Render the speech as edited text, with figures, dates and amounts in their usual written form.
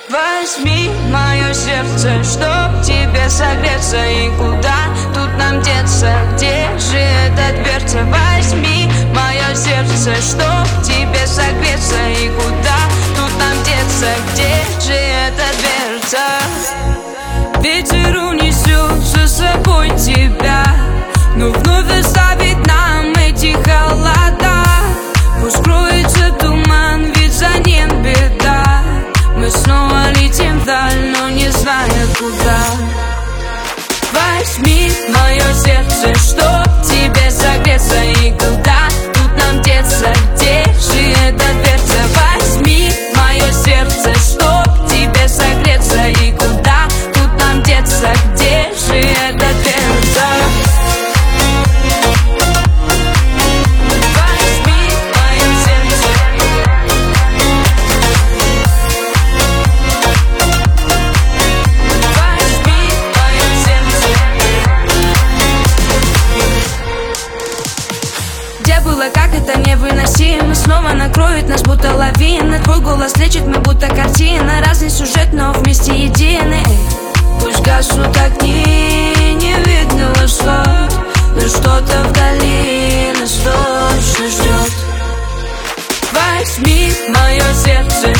Возьми мое сердце, чтоб тебе согреться. И куда тут нам деться? Где же эта дверца? Возьми мое сердце, чтоб тебе согреться. И куда тут нам деться? Где же эта дверца? Ветер унесет за собой тебя, но вновь оставит нам эти холода. Пусть кроется туман, ведь за ним беда. Мы снова летим вдаль, но не зная куда. Возьми мое сердце, чтоб тебе согреться. И куда тут нам деться? Где же эта дверца? Возьми мое сердце, чтоб тебе согреться. И куда тут нам деться? Где же эта дверца? Как это невыносимо, снова накроет нас будто лавина. Твой голос лечит, мы будто картина. Разный сюжет, но вместе едины. Пусть гаснут огни, не видно высот, но что-то вдали нас точно ждет. Возьми мое сердце,